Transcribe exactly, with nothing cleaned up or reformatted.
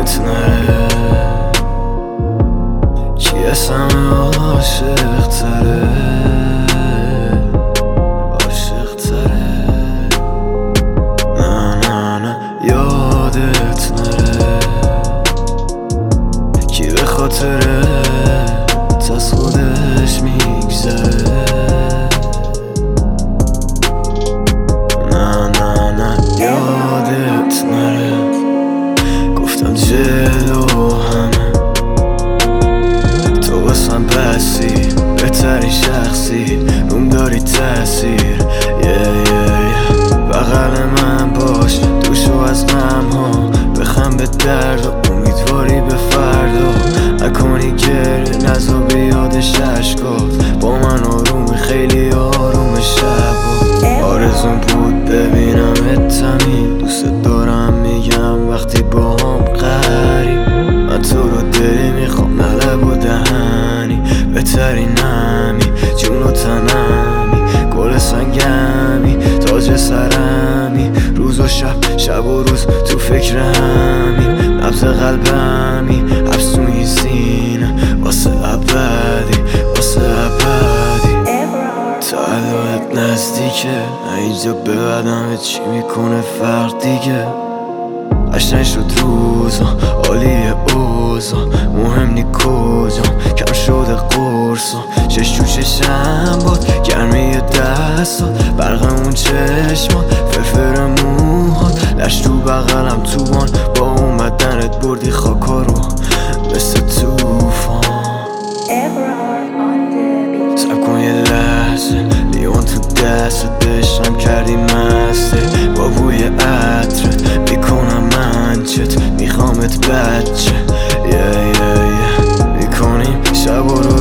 یادت نره کی از همه عاشق تره عاشق تره نه نه نه یادت نره کی به خاطره از خودش میگذره نه نه نه یادت نره گفتم جلو همه تو واسم بسی بهترین شخصی روم داری تاثیر yeah, yeah, yeah. بغل من باش دوشو از غم ها بخم به درد و امیدواری به فردا نکنی گره نزا بیادش عشقات با من آروم خیلی آروم شب آرزون بود ببینم اتمی دوست دارم میگم وقتی با هم قریب من تو رو دلی میخوام نلب و دهنی بهترین همی جون و تنمی گل سنگمی تاج سرمی روز و شب شب و روز تو فکر همی نبض قلبمی حبس تو این سینه واسه ابدی واسه ابدی تعلقت نزدیکه نه اینجا به بعدم چی میکنه فرق دیگه قشنگ شد روزا عالیه اوزا مهم نی کجام کم شده قرصا چش تو چشم باد گرمی دستات برق اون چشمات فرفر موهات لش تو بغلم توبان با اومدنت بردی خاکا رو مثل توفان سب کن یه لحظه لیوان تو دستت بشم کردی مسته با بوی عطرت میکنم منچت میخوامت بچه yeah, yeah, yeah. میکنیم شب و روز